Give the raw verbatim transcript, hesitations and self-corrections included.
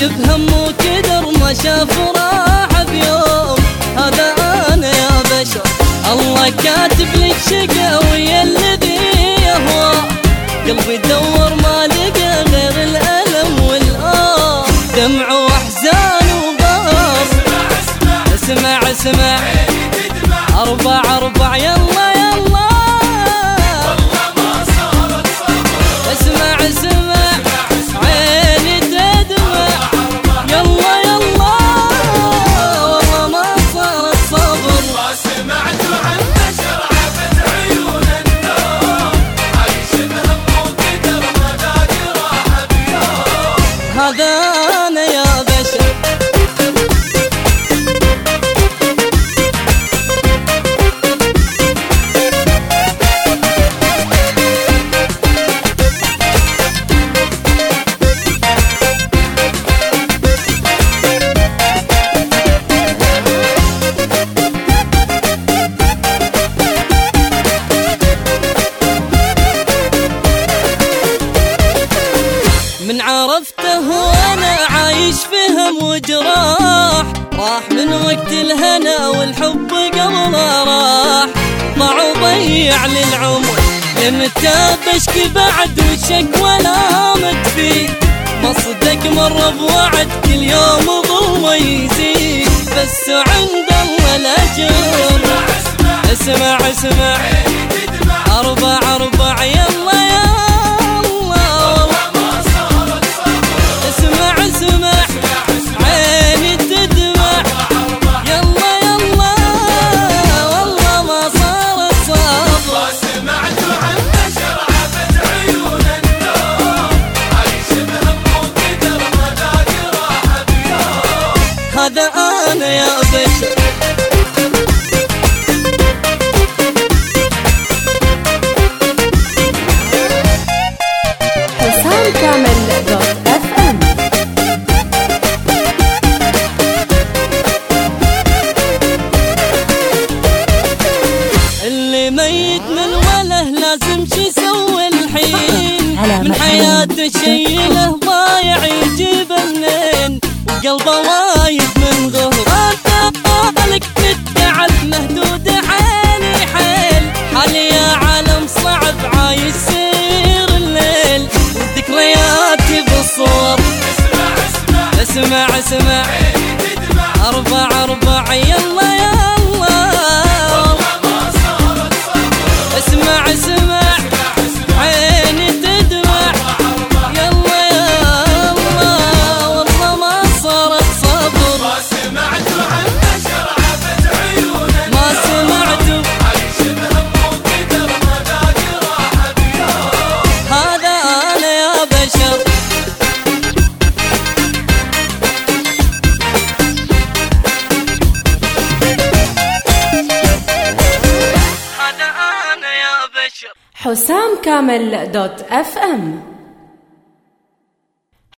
بهم وكدر ما شاف راحة بيوم. هذا أنا يا بشر الله كاتب لك شقاوي الذي يهوى، قلبي دور ما لقى غير الألم والآه، دمع وأحزان وغار. اسمع اسمع أربع أربع يلا يلا، والله ما صارت صبر. اسمع اسمع عيني تدمع يلا يلا، والله ما صارت صبر. ما سمعت عن بشر عبد عيون النوم، عايش بهم وقدر ما لاقي راحة بيوم. هذا أنا يا بشر. من عرفته وانا عايش فهم وجراح، راح من وقت الهنا والحب قبله راح، ضاع وضيع للعمر لمتى بشكي بعد والشكوى لا مكفي، مصدق مر بوعد كل يوم ضوى يزيد، بس عند الله الاجر. اسمع اسمع اربع اربع يلا يا هذا أنا يا بشر. حسام كامل دوت اف ام. اللي ميت من وله لازم شي يسوي الحين، من حياته شيله ضايع يجيب منين، وقلبه وايد من ظهر لك تتعب مهدود عيني حيل، حالي يا عالم صعب عايش سير الليل، وذكرياتي بالصور. اسمع اسمع أربع أربع يلا يلا، اسمع اسمع عيني تدمع يلا يلا، والله ما صارت صبر. ما سمعت عن بشر عبد عيون النوم، ما سمعت عايش بهم وقدر ما لاقي راحة بيوم. هذا أنا يا بشر. حسام كامل دوت اف ام.